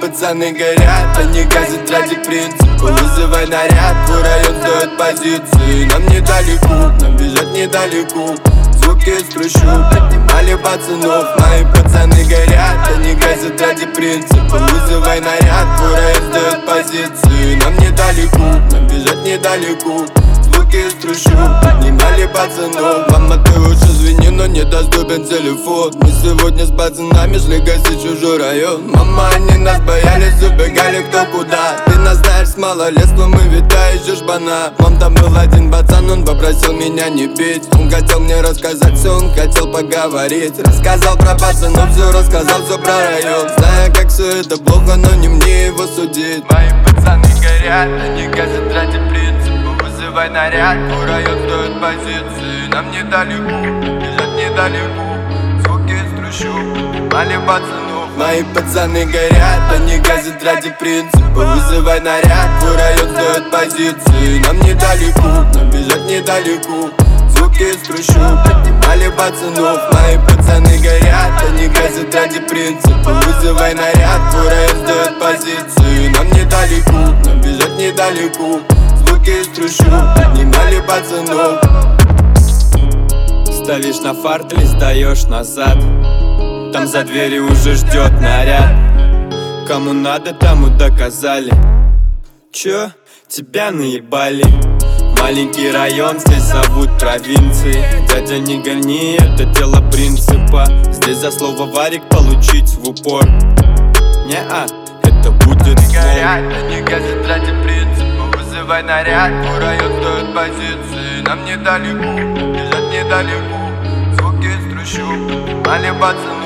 пацаны горят, они газят ради принципа. Вызывай наряд, твой район сдает позиции. Нам недалеко, нам бежать недалеко. Звуки из трущоб поднимали пацанов. Мои пацаны горят, они газят ради принципа. Вызывай наряд, твой район сдает позиции. Нам недалеко, нам бежать недалеко. Звуки из трущоб поднимали пацанов. Мама, ты уж извини, но недоступен телефон. Мы сегодня с пацанами шли гасить чужой район. Мама, они нас боялись, убегали кто куда. Ты нас знаешь с малолетства, мы ведь та еще шпана. Мам, там был один пацан, он попросил меня не пить. Он хотел мне рассказать все, он хотел поговорить. Рассказал про пацанов, все рассказал, все про район. Знаю, как все это плохо, но не мне его судить. Мои пацаны горят, они газят ради принципа. Вызывай наряд, твой район сдает позиции. Нам недалеко, бежать недалеко. Звуки из трущоб поднимали пацанов. Мои пацаны горят, они газят ради принципа. Вызывай наряд, твой район сдает позиции. Нам недалеко, нам бежать недалеко. Звуки из трущоб поднимали пацанов. Мои пацаны горят, они газят ради принципа. Вызывай наряд, твой район сдает позиции. Нам недалеко, нам бежать недалеко. Звуки из трущоб поднимали пацанов. Ставишь на фарт или сдаешь назад. Там за дверью уже ждет наряд. Кому надо, тому доказали. Чё? Тебя наебали. Маленький район, здесь зовут провинцией. Дядя, не гони, это дело принципа. Здесь за слово варик получить в упор. Не-а, это будет горят, они газят ради принципа. Вызывай наряд, твой район сдает позиции. Нам недалеко, бежать недалеко. Звуки из трущоб поднимали пацанов.